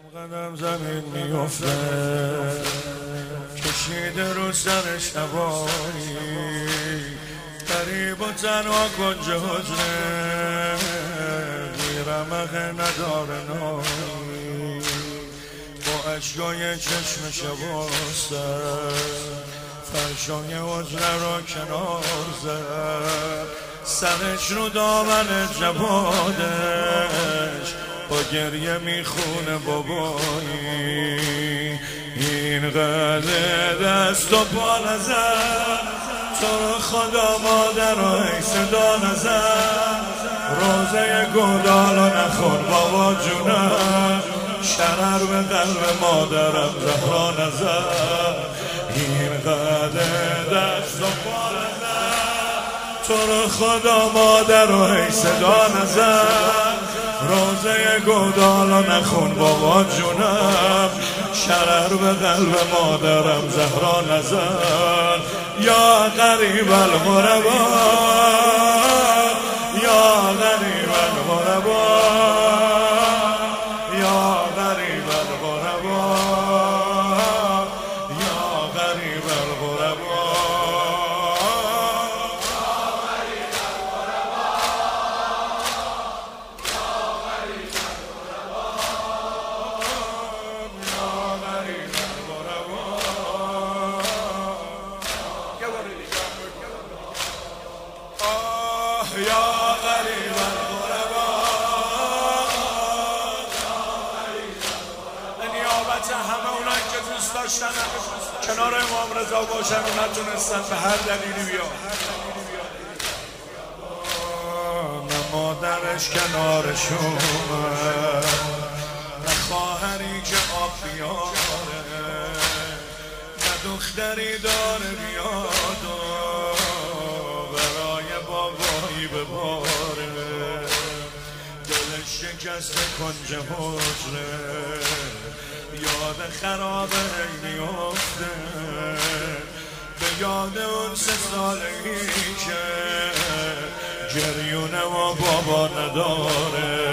قدم زمین میفته کشیده رو سرش هوایی قریب و تنها کنج حجره بیرمقه نداره نایی با اشکای چشمش واسه فرشای حجره را کنار زد سرش رو دامن جوادش با گریه میخونه بابایی این قدر دست و پا نزد تو رو خدا مادر رو ای صدا نزد روزه گلالو نخور بابا جونم شرر به قلب مادرم زهرا نزد این قدر دست و پا نزد تو رو خدا مادر رو ای صدا نزد روزه گودالو نخون بابا جونم شرر به قلب مادرم زهرا نزد یا غریب الغربا یا غریب الغربا یا غریب الغربا یا غریب الغربا یا غریب الغربا به نیابت همه اونایی که دوست داشتن کنار امام رضا باشن و نتونستن به هر دلیلی بیان نه مادرش کنارشون نه خواهری که آب بیاره نه دختری داره بیاد بابایی به باره دلش شکسته کنج حجره یاد خرابه میفته به یاد اون 3 سالگی که جریونه و بابا نداره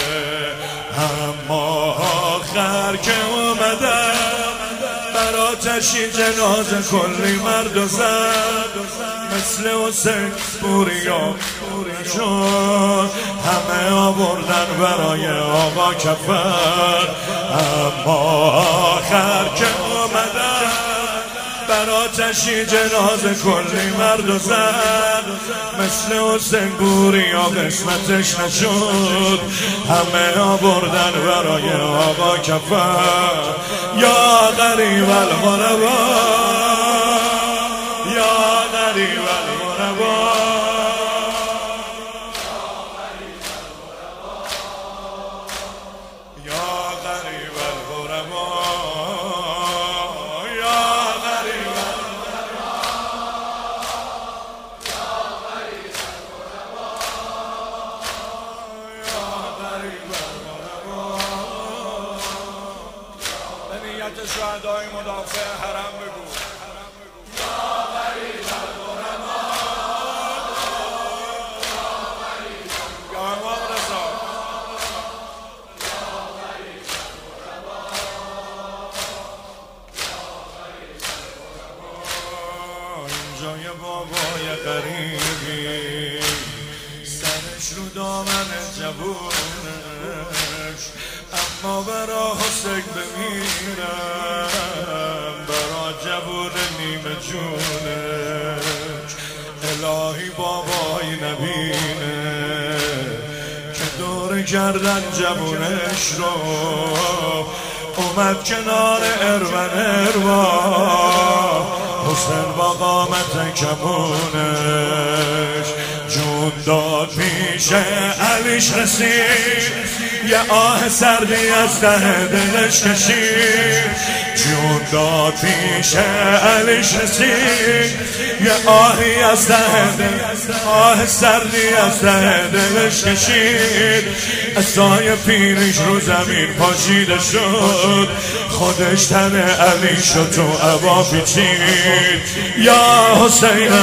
اما آخر که اومدم براتشی جنازه کلی مرد و زد مثل حسین بوریا شد همه آوردن برای آقا کفر اما آخر که اومدن براتشی جنازه کلی مرد و زد مثل حسین بوریا قسمتش نشد همه آوردن برای آقا کفر یا غریب الغربا یا غریب الغربا یا غریب الغربا یا غریب الغربا یا غریب الغربا به نیت شهدای مدافع حرم بگو جای بابای غریبی سرش رو دامن جوونش اما برا حسین بمیرم برا جوون نیمه جونش الهی بابای نبینه که دور کردن جوونش رو اومد کنار اروا حسین با قامت کمونش جون داد پیش علیش رسید یه آه سردی از ته دلش کشید جون داد پیش علیش رسید یه آهی از ته دلش آه سردی از ته دلش کشید عصای پیرش رو زمین پاشیده شد خودش تن علی شد تو عبا پیچید یا حسین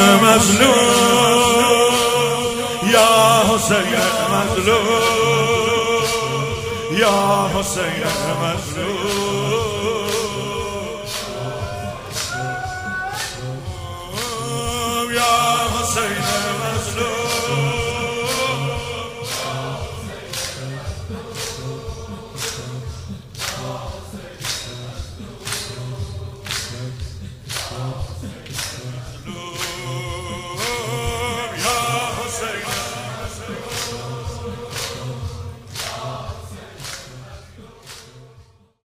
مظلوم یا حسین مظلوم یا حسین مظلوم یا حسین مظلوم